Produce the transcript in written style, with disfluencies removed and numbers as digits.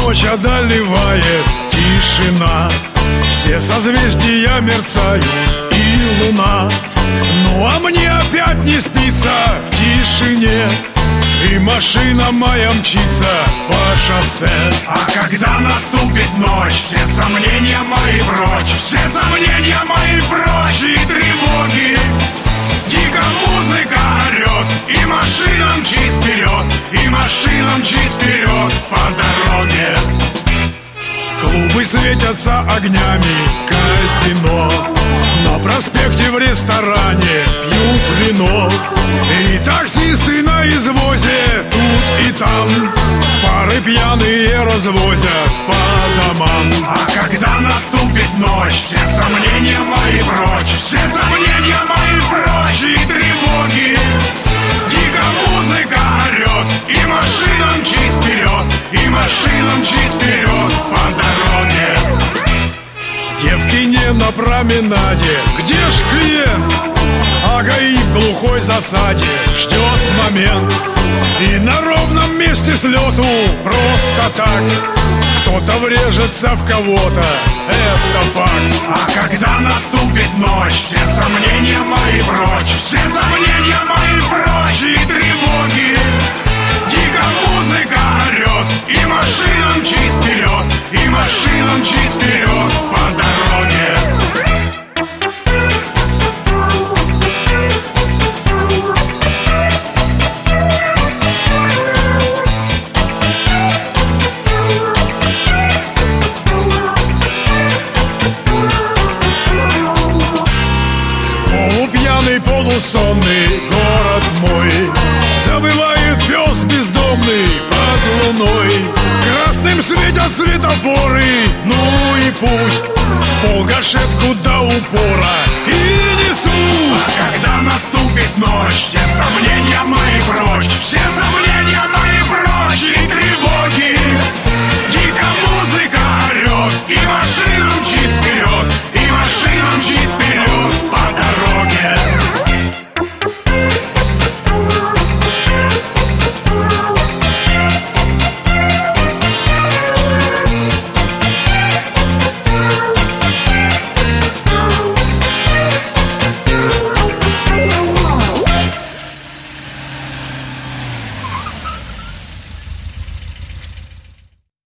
ночь одолевает тишина, все созвездия мерцают и луна. Ну а мне опять не спится в тишине, и машина моя мчится по шоссе. А когда наступит ночь, все сомнения мои прочь, все сомнения мои прочь и тревоги. Дико музыка орет, и машина мчит вперед, и машина мчит вперед по дороге. Клубы светятся огнями казино, на проспекте в ресторане пьют вино, и таксисты на извозе тут и там пары пьяные развозят по домам. А когда наступит ночь, все сомнения мои прочь, все сомнения мои прочь и тревоги. Дико музыка орет, и машина мчит вперед, и машина мчит вперед по дороге. Девки не на променаде, где ж клиент? А ГАИ в глухой засаде ждет момент, и на ровном месте слету просто так кто-то врежется в кого-то, это факт. А когда наступит ночь, все сомнения мои прочь, все сомнения мои прочь и тревоги. Дико музыка орет, и машина мчит вперед, и машина мчит вперед по дороге. Полупьяный, полусонный город мой, завывает пес бездомный под луной. Красным светят светофоры, ну и пусть в полгашетку до упора и несу. А когда наступит ночь, все сомнения мои прочь, все сомнения